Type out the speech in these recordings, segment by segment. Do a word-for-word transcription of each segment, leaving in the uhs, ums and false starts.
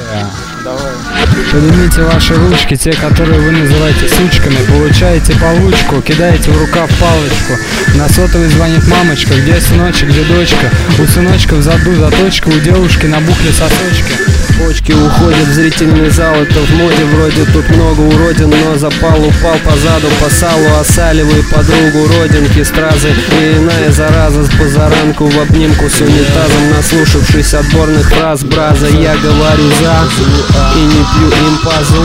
Давай. Поднимите ваши ручки, те, которые вы называете сучками. Получаете получку, кидаете в рукав палочку. На сотовый звонит мамочка. Где сыночек, где дочка? У сыночка в заду заточка, у девушки набухли сосочки. Почки уходят в зрительный зал, это в моде вроде, тут много уродин, но запал упал позаду, по салу, осаливай подругу родинки, стразы и иная зараза с позаранку в обнимку с унитазом, наслушавшись отборных фраз браза, я говорю за и не пью импазу.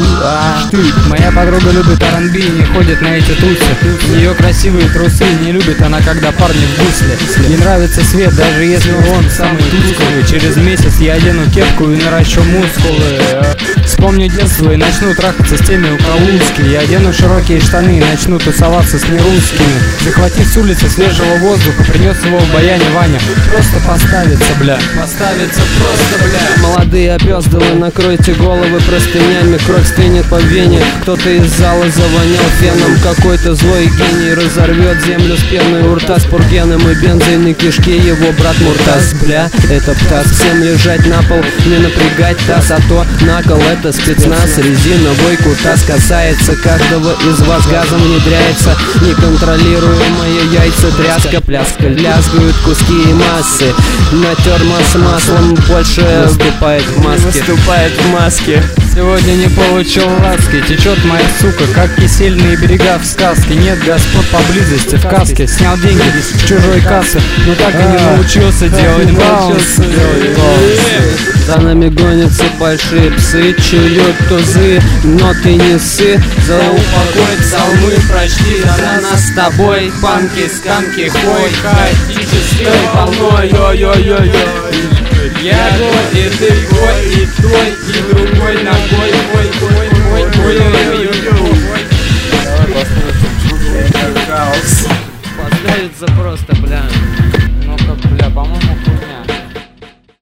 Моя подруга любит ар энд би и не ходит на эти тусы. Ее красивые трусы не любит она, когда парни в гусле. Не нравится свет, даже если он самый тусклый. Через месяц я одену кепку и наращу мускулы. Вспомню детство и начну трахаться с теми, у кого узкие. Я одену широкие штаны и начну тусоваться с нерусскими. Захватив с улицы свежего воздуха, принес его в баяне Ваня. Просто поставиться, бля. Поставиться просто, бля. Молодые опёздалы, накройте головы простынями, кровь стынет по вене. Кто-то из зала завонял феном, какой-то злой гений разорвет землю с пеной у рта, с пургеном и бензой на кишке его брат Муртаз. Бля, это птас, всем лежать на пол, не напрягать таз, а то накол это спецназ, резиновый кутас касается каждого из вас, газом внедряется неконтролируемые яйца, тряска, пляска, лязгают куски и массы, натер масс маслом, больше выступает в маске, выступает в маске. Сегодня не получил ласки, течет моя сука, как кисельные берега в сказке. Нет господ поблизости, в каске. Снял деньги с чужой кассы, но так и не научился делать баунсы. За нами гонятся большие псы, чуют тузы, но ты не ссы. За упокой псалмы прочти, за нас с тобой панки, сканки, хой, хаотической волной. Йо-йо-йо-йо. Я год, и ты год, и той, и другой ногой, ой, ой, ой, ой, ой, ой, ой. Давай послушаем. Поставиться просто, бля. Ну как, бля, по-моему,